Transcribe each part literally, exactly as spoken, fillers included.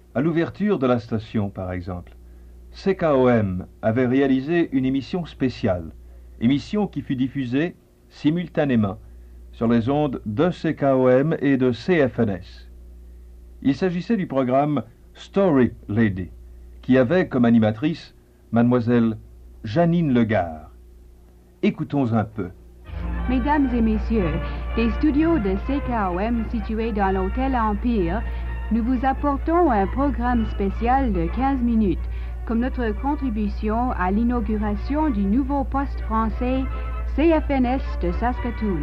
À l'ouverture de la station, par exemple, C K O M avait réalisé une émission spéciale, émission qui fut diffusée simultanément sur les ondes de C K O M et de C F N S. Il s'agissait du programme Story Lady, qui avait comme animatrice mademoiselle Janine Legare. Écoutons un peu. Mesdames et messieurs, des studios de C K O M situés dans l'hôtel Empire, nous vous apportons un programme spécial de quinze minutes, comme notre contribution à l'inauguration du nouveau poste français C F N S de Saskatoon.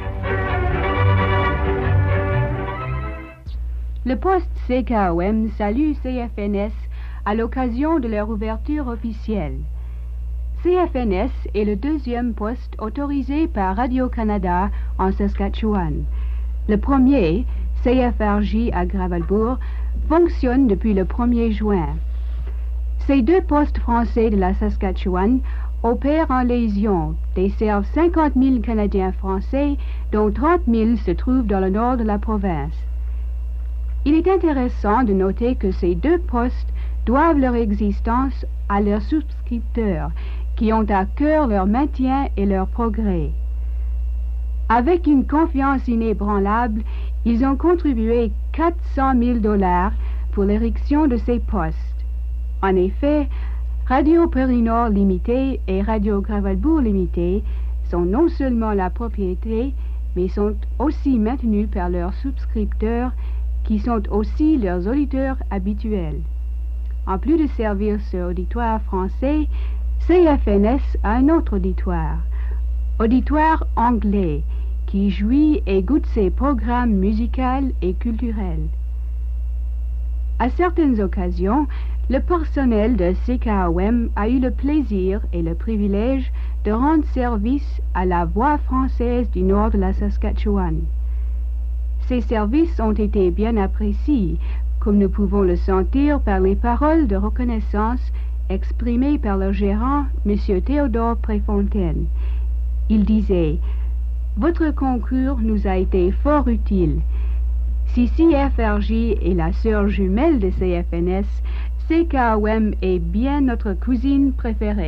Le poste C K O M salue C F N S à l'occasion de leur ouverture officielle. C F N S est le deuxième poste autorisé par Radio-Canada en Saskatchewan. Le premier, C F R J à Gravelbourg, fonctionne depuis le premier juin. Ces deux postes français de la Saskatchewan opèrent en liaison, desservent cinquante mille Canadiens français, dont trente mille se trouvent dans le nord de la province. Il est intéressant de noter que ces deux postes doivent leur existence à leurs souscripteurs, qui ont à cœur leur maintien et leur progrès. Avec une confiance inébranlable, ils ont contribué quatre cent mille dollars pour l'érection de ces postes. En effet, Radio Périnord Limité et Radio Gravelbourg Limité sont non seulement la propriété, mais sont aussi maintenus par leurs souscripteurs, qui sont aussi leurs auditeurs habituels. En plus de servir ce auditoire français, C F N S a un autre auditoire, auditoire anglais, qui jouit et goûte ses programmes musicaux et culturels. À certaines occasions, le personnel de C K O M a eu le plaisir et le privilège de rendre service à la voix française du nord de la Saskatchewan. Ces services ont été bien appréciés, comme nous pouvons le sentir par les paroles de reconnaissance exprimées par le gérant, M. Théodore Préfontaine. Il disait « Votre concours nous a été fort utile. Si C F R J est la sœur jumelle de C F N S, C K O M est bien notre cousine préférée. »